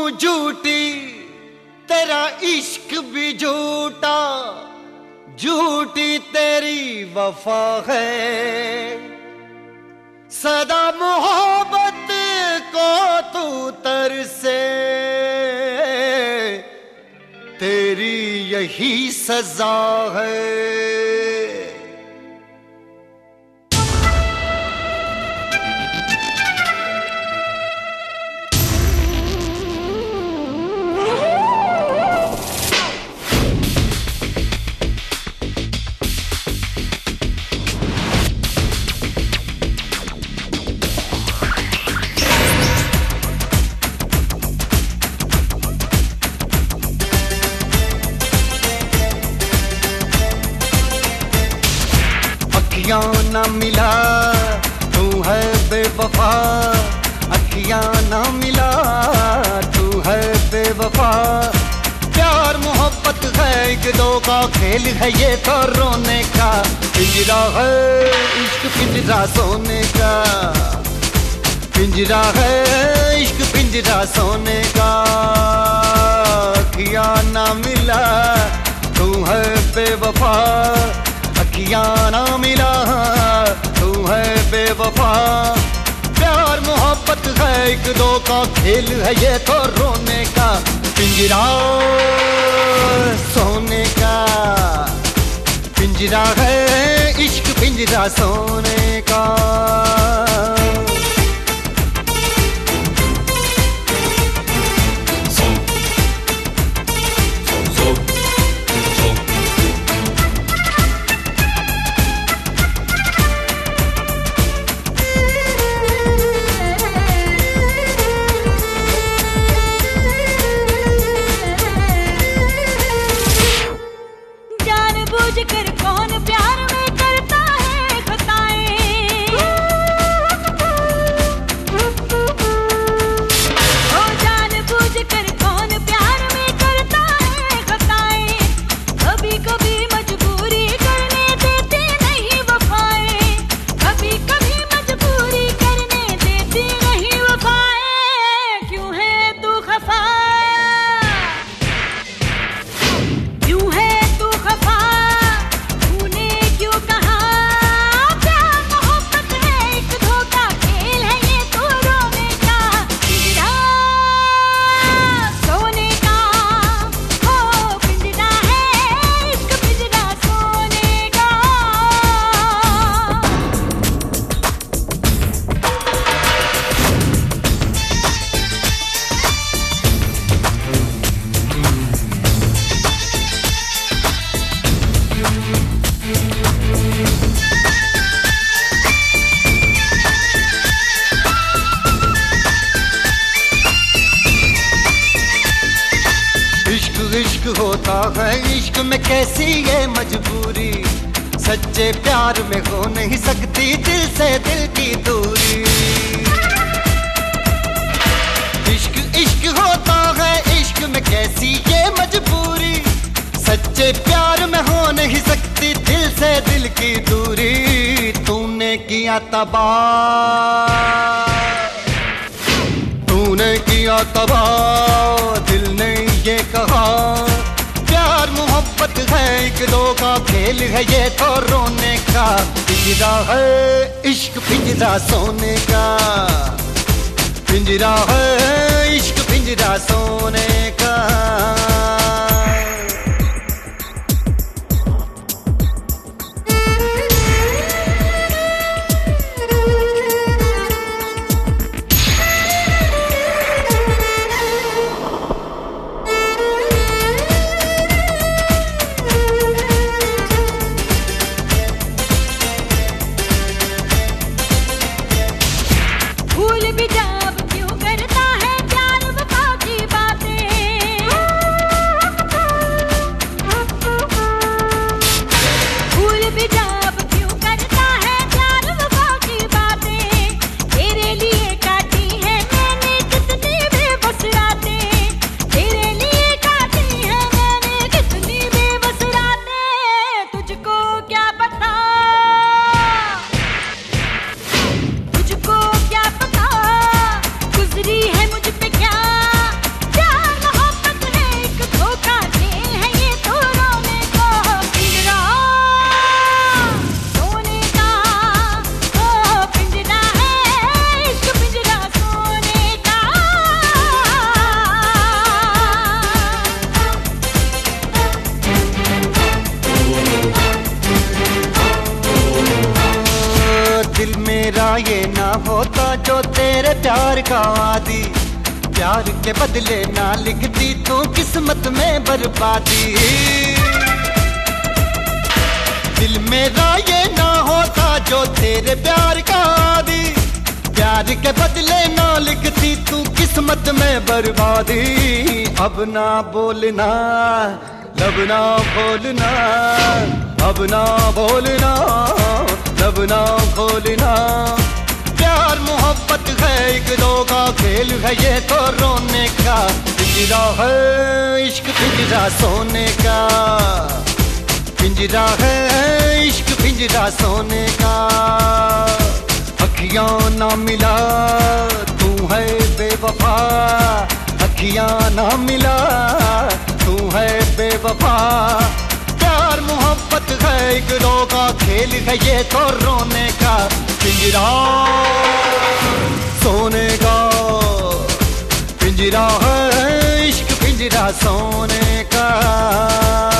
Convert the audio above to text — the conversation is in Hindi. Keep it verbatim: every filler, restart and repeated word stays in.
झूठी तेरा इश्क भी झूठा, झूठी तेरी वफा है। सदा मोहब्बत को तू तरसे, तेरी यही सजा है। अखियां ना मिला तू है बेवफा, अखियां ना मिला तू है बेवफा। प्यार मोहब्बत है एक दो का खेल है ये तो रोने का, पिंजरा है इश्क पिंजरा सोने का, पिंजरा है इश्क पिंजरा सोने का। अखियां ना मिला तू है बेवफा, अखियां ना मिला तू है बेवफा। प्यार मोहब्बत है एक दो का खेल है ये तो रोने का, पिंजरा सोने का, पिंजरा है इश्क पिंजरा सोने का। कर कौन प्यार में करता है खताएं, ओ जानबूझ कर कौन प्यार में करता है खताएं। कभी कभी मजबूरी करने देती नहीं वफाएं, कभी कभी मजबूरी करने देती नहीं वफाएं। क्यों है तू खफा, क्यों है तू खफा, इश्क होता है इश्क में कैसी ये मजबूरी, सच्चे प्यार में हो नहीं सकती दिल से दिल की दूरी। इश्क इश्क होता है इश्क में कैसी ये मजबूरी, सच्चे प्यार में हो नहीं सकती दिल से दिल की दूरी। तूने किया तबाह, तूने किया तबाह, दिल ने ये कहा प्यार मोहब्बत है एक दो का खेल है ये तो रोने का। पिंजरा है इश्क पिंजरा सोने का, पिंजरा है इश्क पिंजरा सोने का। भूल भी जब क्यों करता है प्यार का वादी, प्यार के बदले ना लिखती तू किस्मत में बर्बादी। दिल मेरा ये ना होता जो तेरे प्यार का आदी, प्यार के बदले ना लिखती तू किस्मत में बर्बादी। अब ना बोलना, लब ना बोलना, अब ना बोलना, लब ना बोलना। प्यार मोहब्बत है एक दो का खेल है ये तो रोने का, पिंजरा है इश्क पिंजरा सोने का, पिंजरा है इश्क पिंजरा सोने का। अखियां ना मिला तू है बेवफा, अखियां ना मिला तू है बेवफा। प्यार मोहब्बत है एक दो का खेल है ये तो रोने का, पिंजरा सोने का, पिंजरा है इश्क पिंजरा सोने का।